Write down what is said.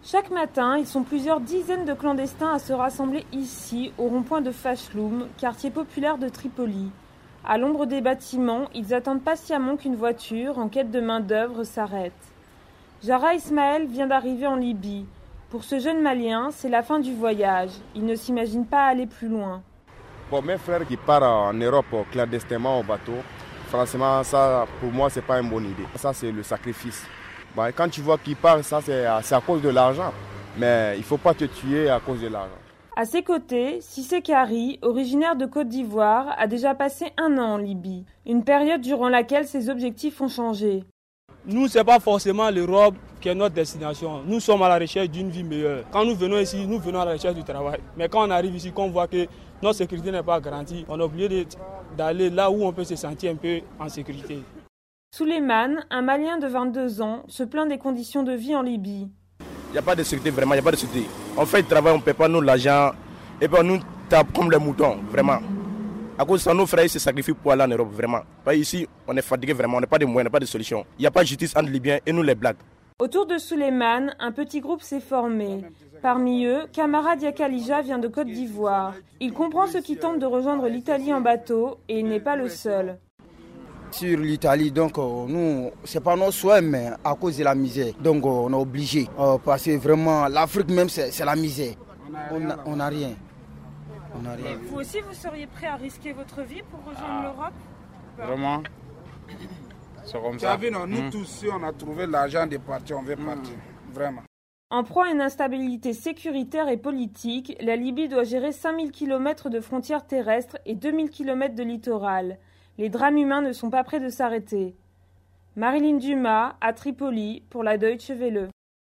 Chaque matin, ils sont plusieurs dizaines de clandestins à se rassembler ici, au rond-point de Fachloum, quartier populaire de Tripoli. À l'ombre des bâtiments, ils attendent patiemment qu'une voiture, en quête de main-d'œuvre, s'arrête. Jara Ismaël vient d'arriver en Libye. Pour ce jeune Malien, c'est la fin du voyage. Il ne s'imagine pas aller plus loin. Bon, mes frères qui partent en Europe clandestinement au bateau, franchement, ça, pour moi, c'est pas une bonne idée. Ça, c'est le sacrifice. Bah, quand tu vois qu'ils partent, ça, c'est à cause de l'argent. Mais il ne faut pas te tuer à cause de l'argent. À ses côtés, Cissé Kari, originaire de Côte d'Ivoire, a déjà passé 1 an en Libye. Une période durant laquelle ses objectifs ont changé. Nous, ce n'est pas forcément l'Europe qui est notre destination. Nous sommes à la recherche d'une vie meilleure. Quand nous venons ici, nous venons à la recherche du travail. Mais quand on arrive ici, qu'on voit que notre sécurité n'est pas garantie, on est obligé d'aller là où on peut se sentir un peu en sécurité. Souleymane, un Malien de 22 ans, se plaint des conditions de vie en Libye. Il n'y a pas de sécurité, vraiment, il n'y a pas de sécurité. On fait le travail, on ne paie pas nous l'argent, et puis on nous tape comme les moutons, vraiment. À cause de ça, nos frères se sacrifient pour aller en Europe, vraiment. Ici, on est fatigué, vraiment, on n'a pas de moyens, on n'a pas de solution. Il n'y a pas de justice entre Libyens et nous les Blacks. Autour de Souleymane, un petit groupe s'est formé. Parmi eux, Camara Diakalija vient de Côte d'Ivoire. Il comprend ceux qui tentent de rejoindre l'Italie en bateau et il n'est pas le seul. Sur l'Italie, donc nous, c'est pas notre souhait, mais à cause de la misère. Donc on est obligé. Parce que vraiment, l'Afrique même, c'est la misère. On n'a rien. Et vous aussi, vous seriez prêt à risquer votre vie pour rejoindre l'Europe ? Vraiment, c'est comme ça. Vu, non, nous tous, si on a trouvé l'argent de partir, on veut partir. Vraiment. En proie à une instabilité sécuritaire et politique, la Libye doit gérer 5000 km de frontières terrestres et 2000 km de littoral. Les drames humains ne sont pas près de s'arrêter. Marilyn Dumas, à Tripoli, pour la Deutsche Welle.